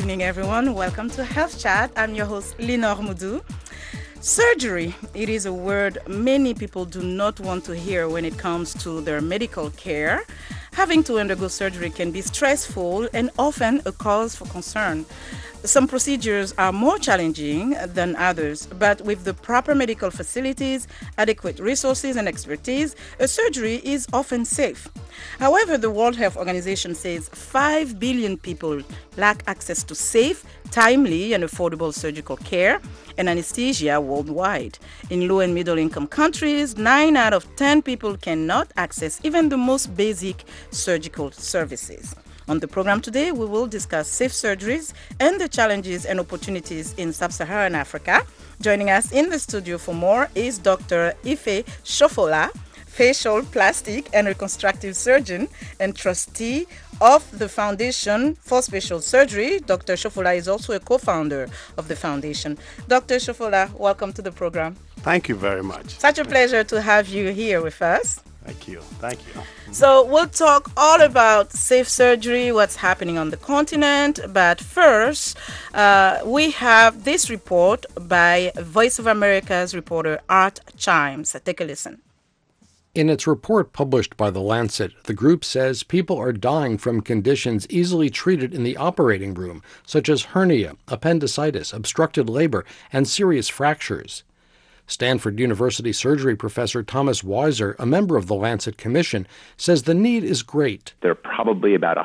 evening, everyone. Welcome to Health Chat. I'm your host, Linor Moudou. Surgery, it is a word many people do not want to hear when it comes to their medical care. Having to undergo surgery can be stressful and often a cause for concern. Some procedures are more challenging than others, but with the proper medical facilities, adequate resources, and expertise, a surgery is often safe. However, the World Health Organization says 5 billion people lack access to safe, timely, and affordable surgical care and anesthesia worldwide. In low and middle income countries, 9 out of 10 people cannot access even the most basic surgical services. On the program today, we will discuss safe surgeries and the challenges and opportunities in sub-Saharan Africa. Joining us in the studio for more is Dr. Ife Shofola, facial, plastic, and reconstructive surgeon and trustee of the Foundation for Special Surgery. Dr. Shofola is also a co-founder of the foundation. Dr. Shofola, welcome to the program. Thank you very much. Such a pleasure to have you here with us. Thank you. Thank you. So we'll talk all about safe surgery, what's happening on the continent. But first, we have this report by Voice of America's reporter Art Chimes. Take a listen. In its report published by The Lancet, the group says people are dying from conditions easily treated in the operating room, such as hernia, appendicitis, obstructed labor, and serious fractures. Stanford University surgery professor Thomas Weiser, a member of the Lancet Commission, says the need is great. There are probably about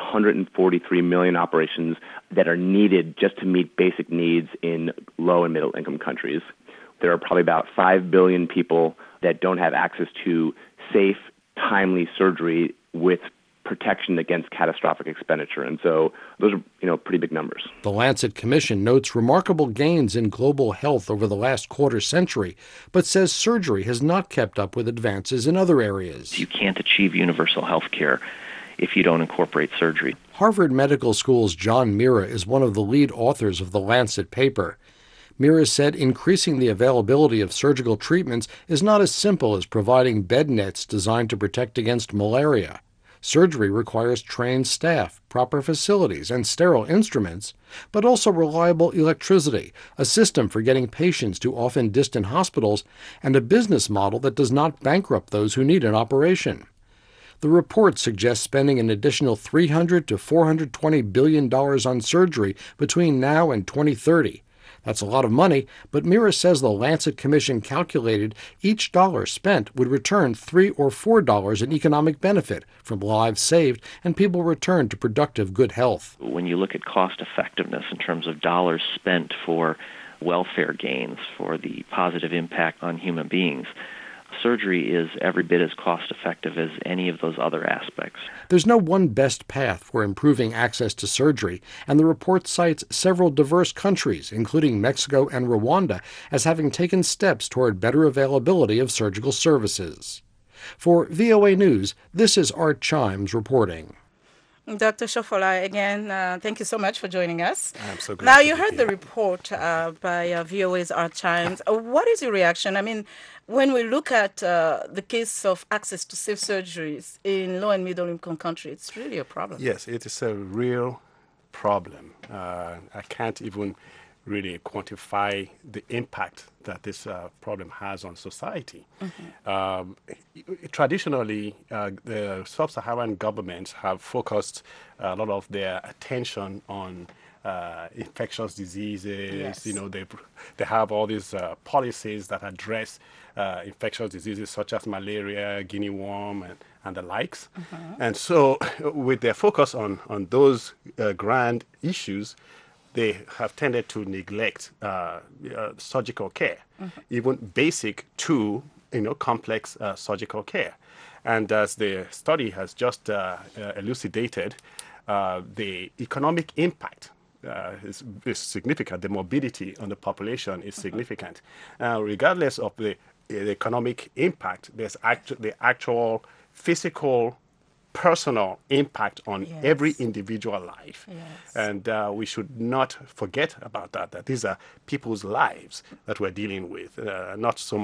143 million operations that are needed just to meet basic needs in low and middle income countries. There are probably about 5 billion people that don't have access to safe, timely surgery with protection against catastrophic expenditure. And so those are, pretty big numbers. The Lancet Commission notes remarkable gains in global health over the last quarter century, but says surgery has not kept up with advances in other areas. You can't achieve universal health care if you don't incorporate surgery. Harvard Medical School's John Mira is one of the lead authors of the Lancet paper. Mira said increasing the availability of surgical treatments is not as simple as providing bed nets designed to protect against malaria. Surgery requires trained staff, proper facilities, and sterile instruments, but also reliable electricity, a system for getting patients to often distant hospitals, and a business model that does not bankrupt those who need an operation. The report suggests spending an additional $300 to $420 billion on surgery between now and 2030. That's a lot of money, but Mira says the Lancet Commission calculated each dollar spent would return $3 or $4 in economic benefit from lives saved and people returned to productive good health. When you look at cost effectiveness in terms of dollars spent for welfare gains, for the positive impact on human beings, surgery is every bit as cost-effective as any of those other aspects. There's no one best path for improving access to surgery, and the report cites several diverse countries, including Mexico and Rwanda, as having taken steps toward better availability of surgical services. For VOA News, this is Art Chimes reporting. Dr. Shofola, again, thank you so much for joining us. I'm so glad. Now, you heard the report by VOA's Art Chimes. What is your reaction? I mean, when we look at the case of access to safe surgeries in low and middle income countries, it's really a problem. Yes, it is a real problem. I can't even really quantify the impact that this problem has on society. Traditionally, the sub-Saharan governments have focused a lot of their attention on infectious diseases. Yes. They have all these policies that address infectious diseases such as malaria, guinea worm, and the likes. And so with their focus on those grand issues, they have tended to neglect surgical care, even basic to complex surgical care. And as the study has just elucidated, the economic impact is significant. The morbidity on the population is significant. Regardless of the economic impact, there's the actual physical personal impact on every individual life. Yes. And we should not forget about that these are people's lives that we're dealing with, not so much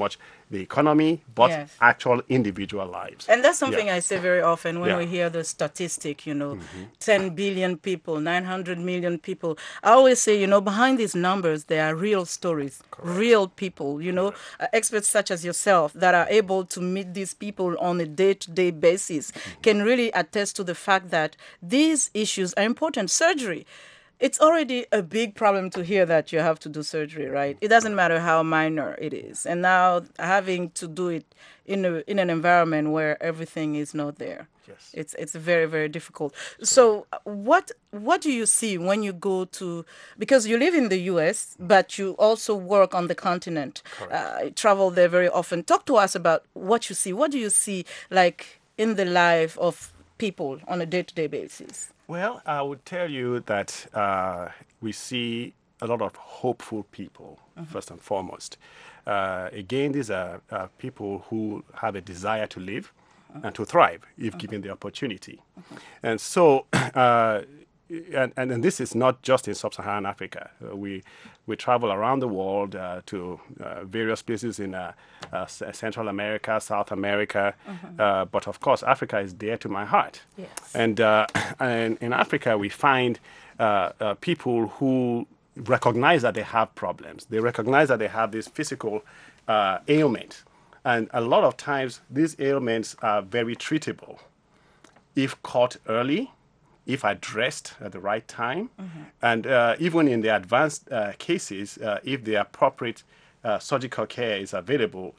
the economy, but Yes. actual individual lives. And that's something Yeah. I say very often when Yeah. we hear the statistic, 10 billion people, 900 million people. I always say, behind these numbers, there are real stories, real people, experts such as yourself that are able to meet these people on a day-to-day basis can really attest to the fact that these issues are important. Surgery. It's already a big problem to hear that you have to do surgery, right? It doesn't matter how minor it is. And now having to do it in an environment where everything is not there. Yes. It's very, very difficult. So what do you see when you go to, because you live in the US, but you also work on the continent, travel there very often. Talk to us about what you see. What do you see like in the life of people on a day-to-day basis? Well, I would tell you that we see a lot of hopeful people, first and foremost. Again, these are people who have a desire to live and to thrive if given the opportunity. And so, and this is not just in sub-Saharan Africa. We travel around the world to various places in Central America, South America, but of course, Africa is dear to my heart. Yes. And in Africa, we find people who recognize that they have problems. They recognize that they have this physical ailment. And a lot of times, these ailments are very treatable if caught early, if addressed at the right time, and even in the advanced cases, if the appropriate surgical care is available,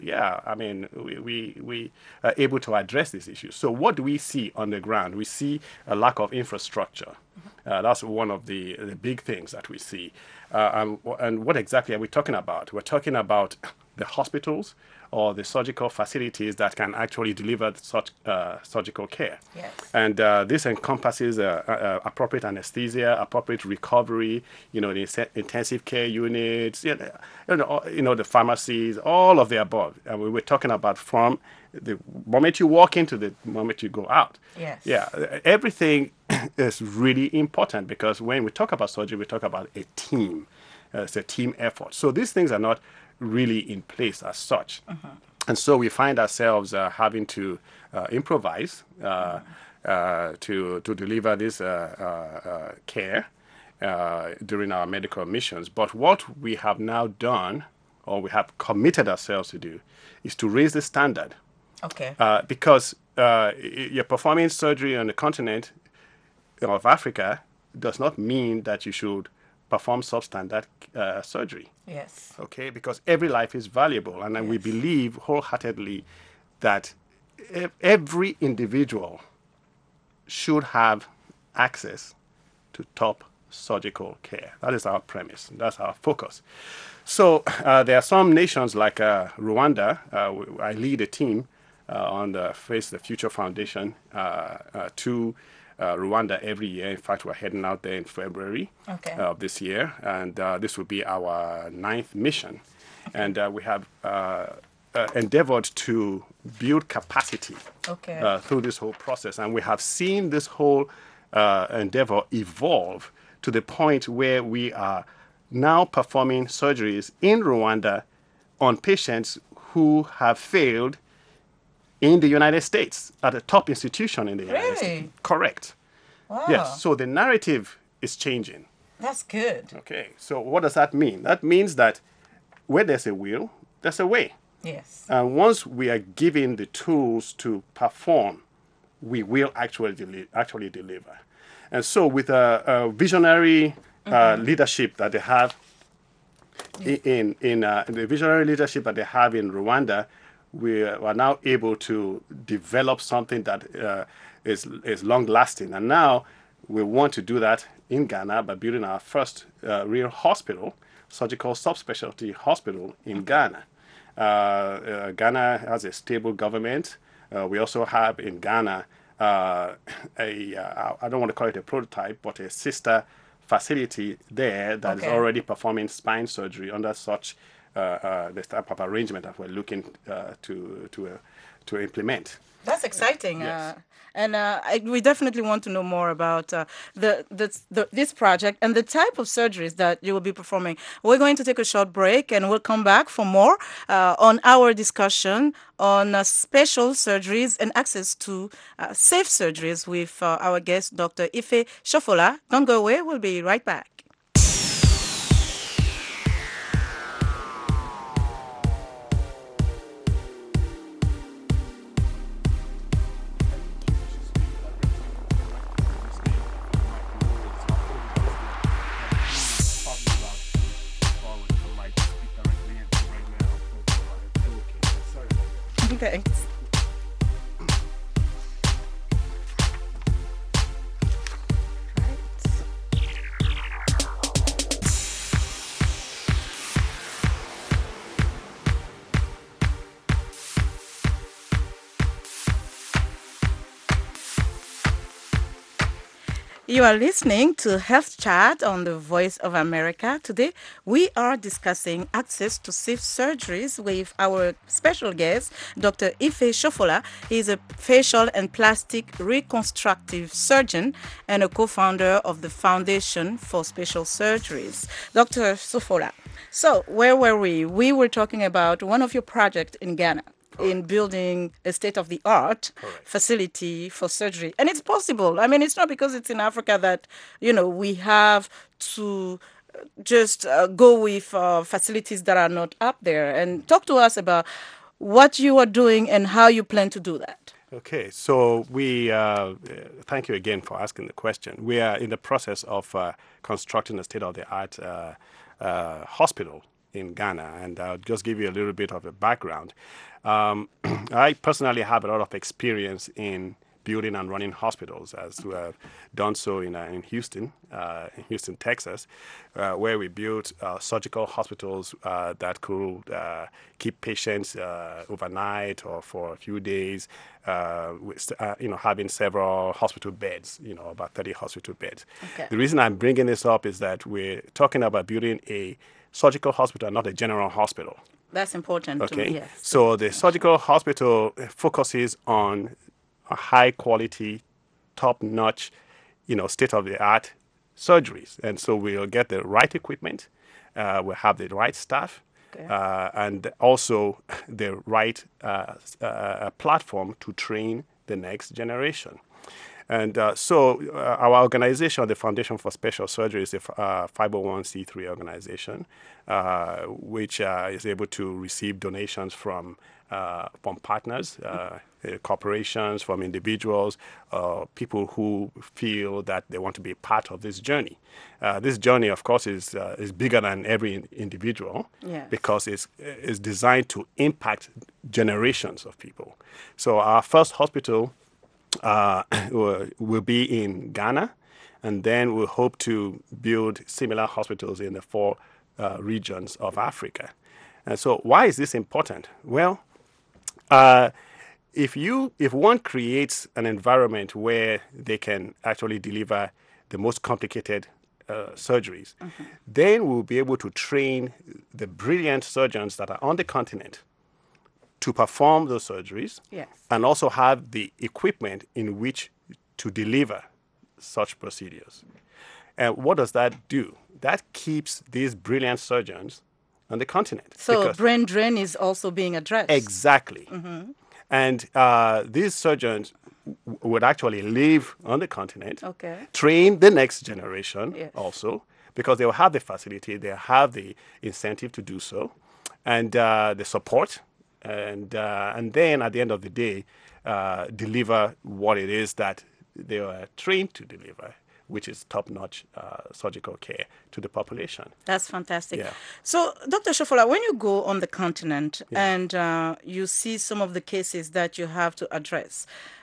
we are able to address these issues. So what do we see on the ground? We see a lack of infrastructure. That's one of the big things that we see. And what exactly are we talking about? We're talking about the hospitals or the surgical facilities that can actually deliver such surgical care. Yes. And this encompasses appropriate anesthesia, appropriate recovery, the intensive care units, the pharmacies, all of the above. And we were talking about from the moment you walk in to the moment you go out. Yes. Yeah, everything is really important because when we talk about surgery, we talk about a team. It's a team effort. So these things are not really in place as such. And so we find ourselves having to improvise to deliver this care during our medical missions. But what we have now done, or we have committed ourselves to do, is to raise the standard. Okay. Because you're performing surgery on the continent of Africa does not mean that you should perform substandard surgery. Yes. Okay, because every life is valuable, and we believe wholeheartedly that every individual should have access to top surgical care. That is our premise. That's our focus. So there are some nations like Rwanda. I lead a team on the Face the Future Foundation to Rwanda every year. In fact, we're heading out there in February of this year, and this will be our 9th mission. And we have endeavored to build capacity through this whole process. And we have seen this whole endeavor evolve to the point where we are now performing surgeries in Rwanda on patients who have failed in the United States, at a top institution in the United States. Correct. Wow. Yes. So the narrative is changing. That's good. Okay. So what does that mean? That means that where there's a will, there's a way. Yes. And once we are given the tools to perform, we will actually deliver. And so with a visionary leadership that they have in the visionary leadership that they have in Rwanda, we are now able to develop something that is long-lasting. And now we want to do that in Ghana by building our first real hospital, surgical subspecialty hospital in Ghana. Ghana has a stable government. We also have in Ghana I don't want to call it a prototype, but a sister facility there that is already performing spine surgery under such this type of arrangement that we're looking to implement. That's exciting. Yes. And we definitely want to know more about this project and the type of surgeries that you will be performing. We're going to take a short break and we'll come back for more on our discussion on special surgeries and access to safe surgeries with our guest, Dr. Ife Shofola. Don't go away. We'll be right back. Thanks. You are listening to Health Chat on the Voice of America. Today, we are discussing access to safe surgeries with our special guest, Dr. Ife Shofola. He is a facial and plastic reconstructive surgeon and a co-founder of the Foundation for Special Surgeries. Dr. Shofola, so where were we? We were talking about one of your projects in Ghana. In building a state-of-the-art facility for surgery. And it's possible. I mean, it's not because it's in Africa that, we have to just go with facilities that are not up there. And talk to us about what you are doing and how you plan to do that. Okay, so we thank you again for asking the question. We are in the process of constructing a state-of-the-art hospital in Ghana, and I'll just give you a little bit of a background. I personally have a lot of experience in building and running hospitals, as we have done so in Houston, Texas, where we built surgical hospitals that could keep patients overnight or for a few days, having several hospital beds, about 30 hospital beds. Okay. The reason I'm bringing this up is that we're talking about building a surgical hospital, not a general hospital. That's important to me, yes. So the surgical hospital focuses on a high quality, top-notch, state-of-the-art surgeries. And so we'll get the right equipment, we'll have the right staff, and also the right platform to train the next generation. And so our organization, the Foundation for Special Surgery, is a 501c3 organization, which is able to receive donations from partners, corporations, from individuals, people who feel that they want to be part of this journey. This journey, of course, is bigger than every individual, because it's designed to impact generations of people. So our first hospital will be in Ghana, and then we'll hope to build similar hospitals in the 4 regions of Africa. And so why is this important? Well, if one creates an environment where they can actually deliver the most complicated surgeries, then we'll be able to train the brilliant surgeons that are on the continent to perform those surgeries, and also have the equipment in which to deliver such procedures. And what does that do? That keeps these brilliant surgeons on the continent. So brain drain is also being addressed. Exactly. And these surgeons would actually live on the continent, train the next generation also, because they will have the facility, they have the incentive to do so, and the support, and then at the end of the day, deliver what it is that they are trained to deliver, which is top-notch surgical care to the population. That's fantastic. Yeah. So, Dr. Shofola, when you go on the continent and you see some of the cases that you have to address,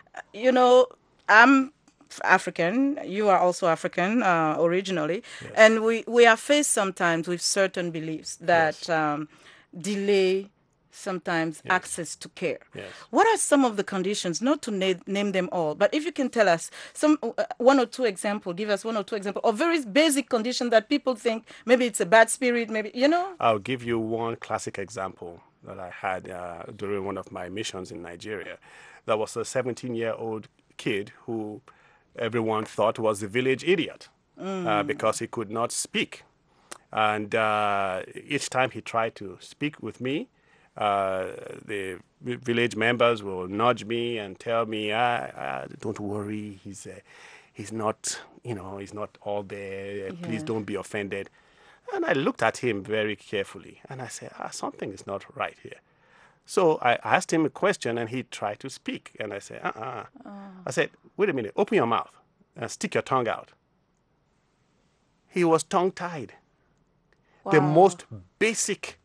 I'm African, you are also African originally, and we are faced sometimes with certain beliefs that delay sometimes access to care. What are some of the conditions, not to name them all, but if you can tell us some one or two examples, give us one or two examples of very basic condition that people think maybe it's a bad spirit, maybe, I'll give you one classic example that I had during one of my missions in Nigeria. There was a 17-year-old kid who everyone thought was the village idiot because he could not speak. And each time he tried to speak with me, the village members will nudge me and tell me, "Don't worry, he's not, he's not all there. Please don't be offended." And I looked at him very carefully, and I said, "Something is not right here." So I asked him a question, and he tried to speak, and I said, I said, "Wait a minute, open your mouth and stick your tongue out." He was tongue-tied. Wow. The most basic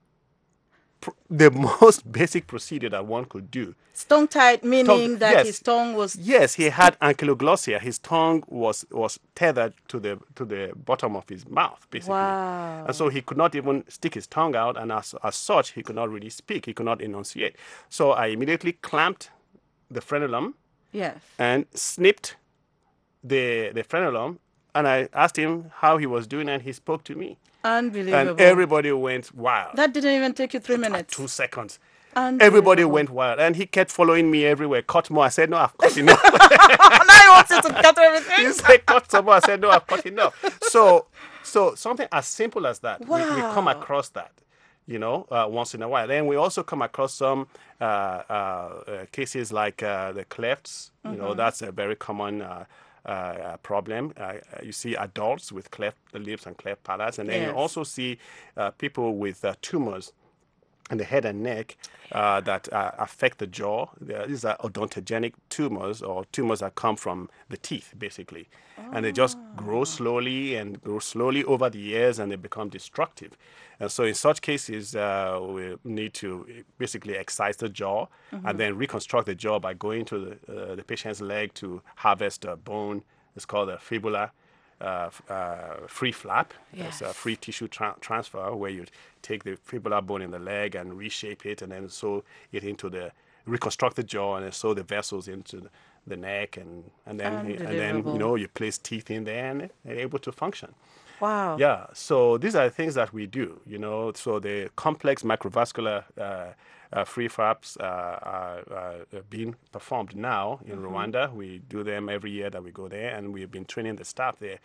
procedure that one could do. Tongue-tied, meaning that yes. his tongue was... Yes, he had ankyloglossia. His tongue was tethered to the bottom of his mouth, basically. Wow. And so he could not even stick his tongue out, and as such, he could not really speak. He could not enunciate. So I immediately clamped the frenulum Yes. and snipped the frenulum, and I asked him how he was doing, and he spoke to me. Unbelievable. And everybody went wild. That didn't even take you 3 minutes. 2 seconds. Unbelievable. Everybody went wild. And he kept following me everywhere. Cut more. I said, "No, I've cut enough." Now he wants you to cut everything. He said, "Cut some more." I said, "No, I've cut enough." So something as simple as that. We come Wow. across that, once in a while. Then we also come across some cases like the clefts. That's a very common problem. You see adults with cleft lips and cleft palates, and then you Yes. also see people with tumors in the head and neck that affect the jaw. These are odontogenic tumors, or tumors that come from the teeth, basically. And they just grow slowly over the years, and they become destructive. And so in such cases, we need to basically excise the jaw and then reconstruct the jaw by going to the patient's leg to harvest a bone. It's called a fibula. Free flap. It's a free tissue transfer, where you take the fibular bone in the leg and reshape it, and then sew it into reconstruct the jaw, and then sew the vessels into the neck, and then you place teeth in there, and they're able to function. Wow. Yeah, so these are the things that we do, So the complex microvascular free flaps are being performed now in Rwanda. We do them every year that we go there, and we've been training the staff there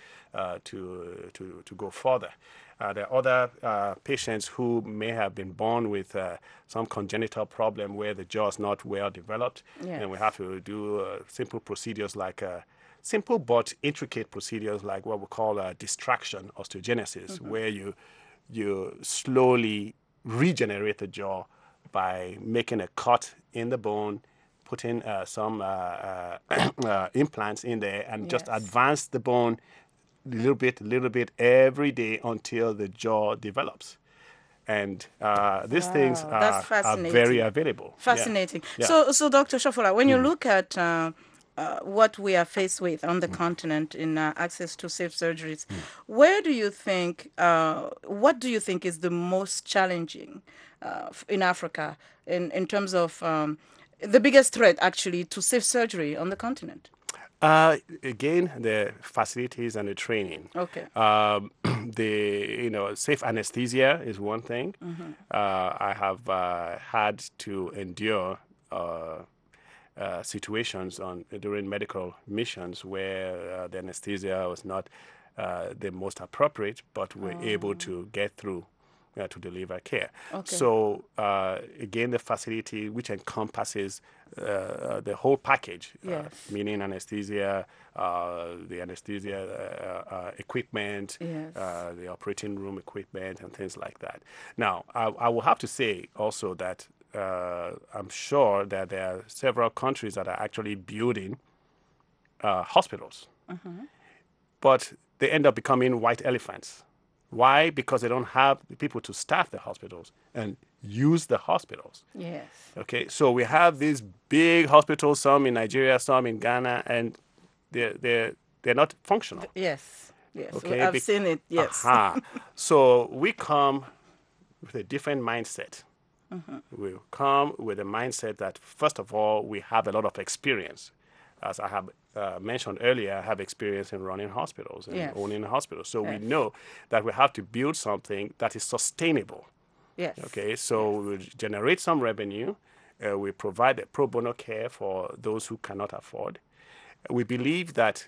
to go further. There are other patients who may have been born with some congenital problem where the jaw is not well developed, and we have to do simple procedures like simple but intricate procedures like what we call distraction osteogenesis, where you slowly regenerate the jaw by making a cut in the bone, putting some implants in there, and just advance the bone little bit every day until the jaw develops. And these things are very available. Fascinating. Yeah. So Dr. Shofola, when you look at what we are faced with on the continent in access to safe surgeries, what do you think is the most challenging in Africa in terms of the biggest threat actually to safe surgery on the continent? Again, the facilities and the training. Okay. Safe anesthesia is one thing. I have had to endure situations during medical missions where the anesthesia was not the most appropriate, but we're able to get through to deliver care. Okay. So again, the facility, which encompasses the whole package, meaning anesthesia, the anesthesia equipment, the operating room equipment, and things like that. Now, I will have to say also that I'm sure that there are several countries that are actually building hospitals, but they end up becoming white elephants. Why? Because they don't have the people to staff the hospitals and use the hospitals. Yes. Okay, so we have these big hospitals, some in Nigeria, some in Ghana, and they're not functional. Yes. Okay, I've seen it. Yes. So we come with a different mindset. We come with a mindset that, first of all, we have a lot of experience. As I have mentioned earlier, I have experience in running hospitals and owning hospitals. So we know that we have to build something that is sustainable. Yes. Okay, so we generate some revenue. We provide a pro bono care for those who cannot afford. I believe that,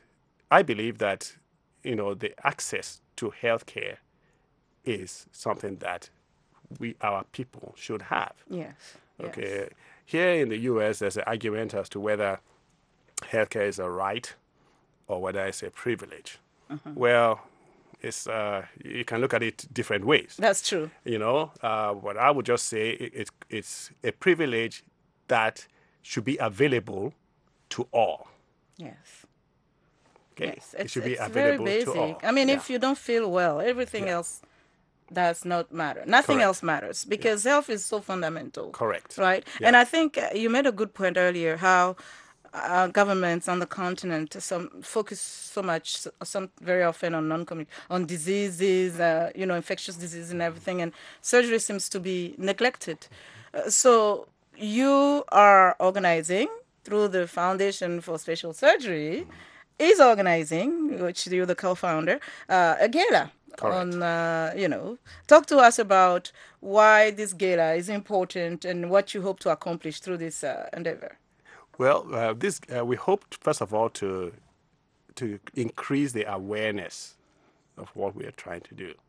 the access to healthcare is something that our people should have. Yes. Okay. Yes. Here in the U.S., there's an argument as to whether healthcare is a right or whether it's a privilege. Well, it's you can look at it different ways. That's true. What I would just say it's a privilege that should be available to all. Yes. Okay? Yes. It should be It's very available basic. to all. I mean, Yeah. if you don't feel well, everything else does not matter. Nothing Correct. else matters because health is so fundamental. Correct. Right? Yeah. And I think you made a good point earlier how governments on the continent focus so much, some very often on diseases, infectious diseases and everything, and surgery seems to be neglected. So you are organizing through the Foundation for Special Surgery, is organizing, which you're the co-founder, a gala. Correct. Talk to us about why this gala is important and what you hope to accomplish through this endeavor. Well, we hope, first of all, to increase the awareness of what we are trying to do.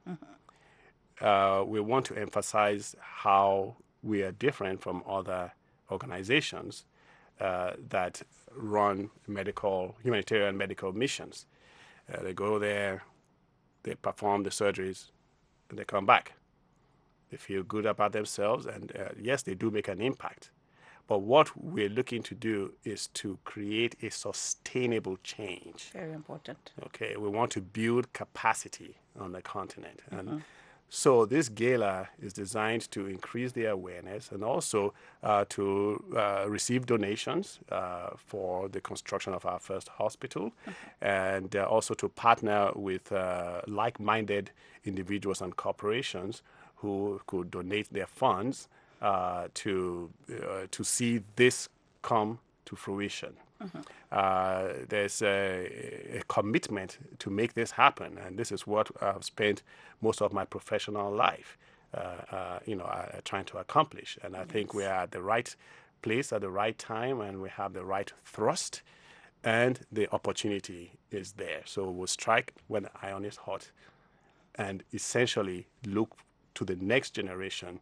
We want to emphasize how we are different from other organizations that run humanitarian medical missions. They go there, they perform the surgeries, and they come back. They feel good about themselves, and yes, they do make an impact. But what we're looking to do is to create a sustainable change. Very important. Okay, we want to build capacity on the continent. And so this gala is designed to increase the awareness and also to receive donations for the construction of our first hospital, and also to partner with like-minded individuals and corporations who could donate their funds to see this come to fruition. There's a commitment to make this happen, and this is what I've spent most of my professional life, trying to accomplish. And I think we are at the right place at the right time, and we have the right thrust, and the opportunity is there. So we'll strike when the iron is hot, and essentially look to the next generation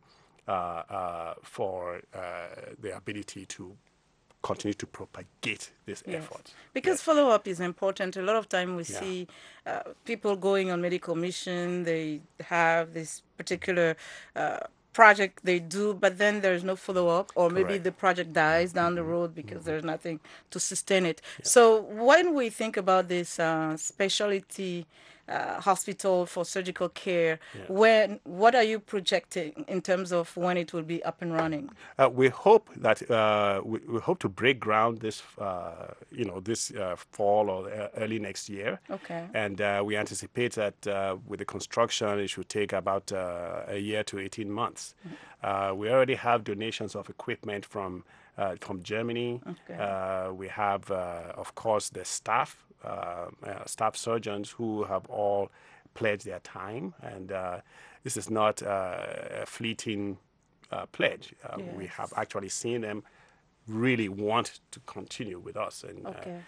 for the ability to continue to propagate this effort. Because follow-up is important. A lot of time we see people going on medical mission, they have this particular project they do, but then there's no follow-up, or maybe Correct. the project dies down the road because there's nothing to sustain it. So when we think about this specialty hospital for surgical care, what are you projecting in terms of when it will be up and running? We hope that we hope to break ground this this fall or early next year. Okay. And we anticipate that with the construction, it should take about a year to 18 months. We already have donations of equipment from Germany. Okay. We have, of course, the staff surgeons who have all pledged their time, and this is not a fleeting pledge. We have actually seen them really want to continue with us. And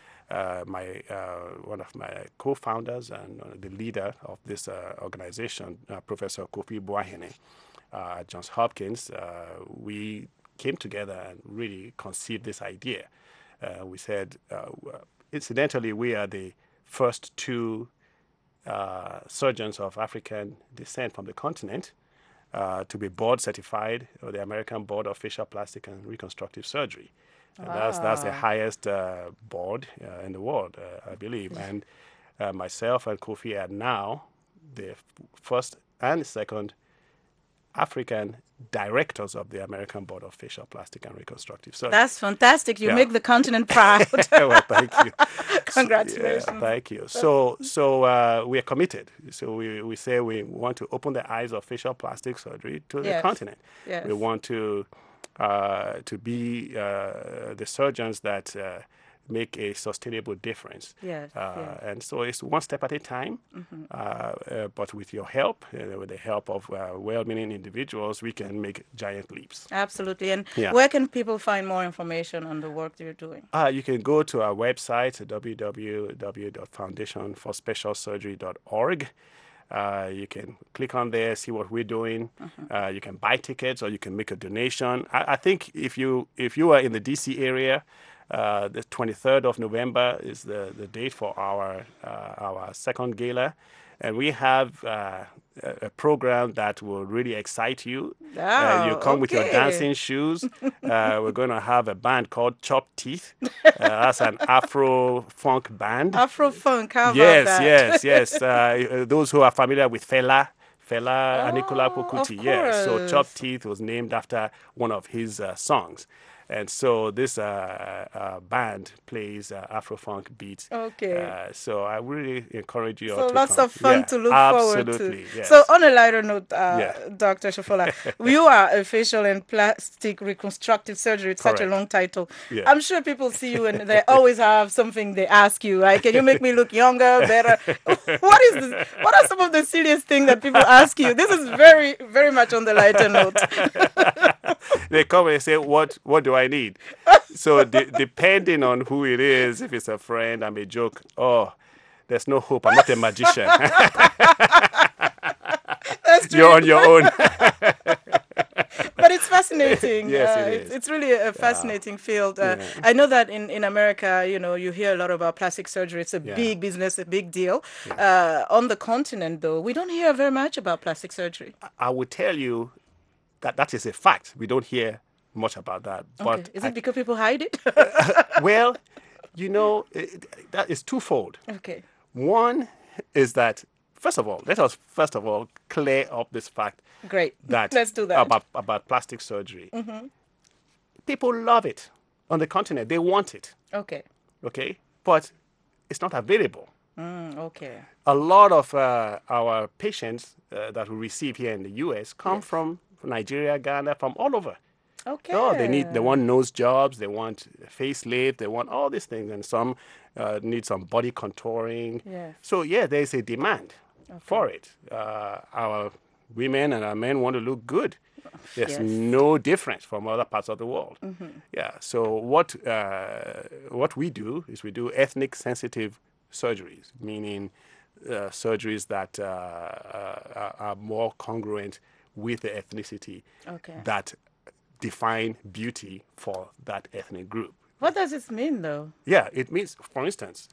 one of my co-founders and the leader of this organization, Professor Kofi Boahene at Johns Hopkins, we came together and really conceived this idea. We said, incidentally, we are the first two surgeons of African descent from the continent to be board certified, or the American Board of Facial Plastic and Reconstructive Surgery. And that's the highest board in the world, I believe. And myself and Kofi are now the first and second African directors of the American Board of Facial Plastic and Reconstructive Surgery. That's fantastic. You make the continent proud. Well, thank you. Congratulations. Thank you. So we are committed. So we say we want to open the eyes of facial plastic surgery to the continent. We want to be the surgeons that make a sustainable difference. Yes, yes. And so it's one step at a time, but with your help, with the help of well-meaning individuals, we can make giant leaps. Absolutely. And Yeah. where can people find more information on the work that you're doing? You can go to our website, www.foundationforspecialsurgery.org. You can click on there, see what we're doing. You can buy tickets or you can make a donation. I think if you are in the DC area, the 23rd of November is the date for our second gala. And we have a program that will really excite you. You come with your dancing shoes. We're going to have a band called Chop Teeth. That's an Afro-funk band. Afro-funk, how Yes, about that? yes. Those who are familiar with Fela Anikulapo Kuti. Of Yeah, so course. Chop Teeth was named after one of his songs. And so this band plays Afro-funk beats. Okay. So I really encourage you all So to lots come. of fun to look forward to. Absolutely, yes. So on a lighter note, Yeah. Dr. Shofola, you are a facial and plastic reconstructive surgery. It's such a Correct. long title. Yeah. I'm sure people see you and they always have something they ask you. Like, can you make me look younger, better? What is this? What are some of the serious things that people ask you? This is very, very much on the lighter note. They come and say, what do I need? So depending on who it is, if it's a friend, I may joke, oh, there's no hope. I'm not a magician. That's true. You're on your own. But it's fascinating. Yes, it is. It's really a fascinating field. I know that in America, you hear a lot about plastic surgery. It's a big business, a big deal. On the continent, though, we don't hear very much about plastic surgery. I will tell you that is a fact. We don't hear much about that. But Okay. Is it because people hide it? well, that is twofold. Okay. One is that, let us clear up this fact Great. that Let's do that. about plastic surgery. People love it on the continent. They want it, Okay. okay? But it's not available. Okay. A lot of our patients that we receive here in the U.S. come from Nigeria, Ghana, from all over. Okay. Oh, they want nose jobs, they want facelift, they want all these things, and some need some body contouring. Yes. So there's a demand for it. Our women and our men want to look good. There's Yes. no difference from other parts of the world. Yeah. So what we do is we do ethnic sensitive surgeries, meaning surgeries that are more congruent with the ethnicity that define beauty for that ethnic group. What does this mean, though? Yeah, it means, for instance,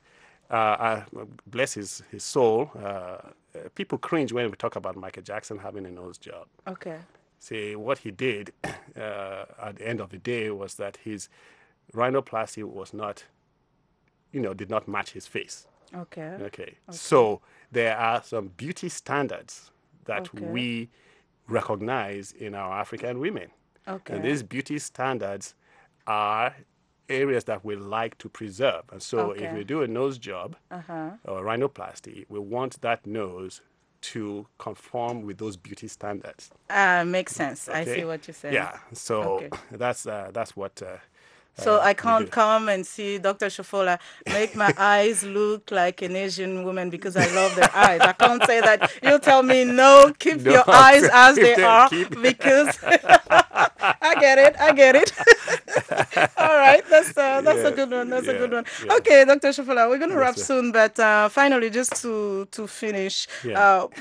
bless his soul, people cringe when we talk about Michael Jackson having a nose job. Okay. See, what he did at the end of the day was that his rhinoplasty was not, did not match his face. Okay. Okay. So there are some beauty standards that we recognize in our African women. Okay. And these beauty standards are areas that we like to preserve. And so if we do a nose job or rhinoplasty, we want that nose to conform with those beauty standards. Makes sense. I see what you're saying. Yeah. So that's what. So I can't come and see Dr. Shofola make my eyes look like an Asian woman because I love their eyes. I can't say that. You'll tell me, no, keep your eyes as they are because I get it. All right, that's a good one. That's a good one. Yeah. Okay, Dr. Shofola, we're going to wrap soon, but finally, just to finish, a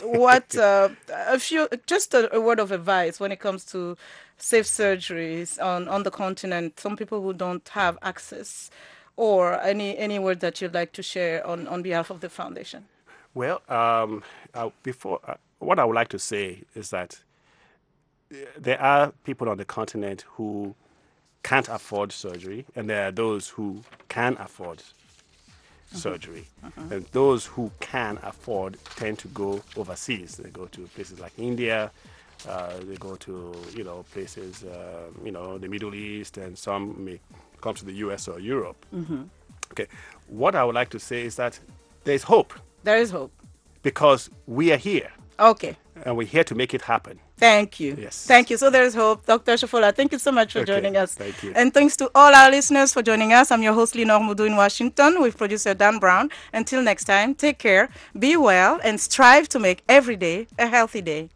word of advice when it comes to safe surgeries on the continent, some people who don't have access, or any word that you'd like to share on behalf of the foundation? Well, what I would like to say is that there are people on the continent who can't afford surgery, and there are those who can afford surgery. And those who can afford tend to go overseas. They go to places like India, they go to places the Middle East, and some may come to the US or Europe. Okay, what I would like to say is that there's hope. There is hope Because we are here. Okay. And we're here to make it happen. Thank you. Yes. Thank you. So there's hope. Dr. Shofola, thank you so much for joining us. Thank you. And thanks to all our listeners for joining us. I'm your host, Lenore Mudu in Washington, with producer Dan Brown. Until next time, take care, be well, and strive to make every day a healthy day.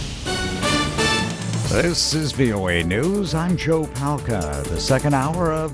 This is VOA News. I'm Joe Palca. The second hour of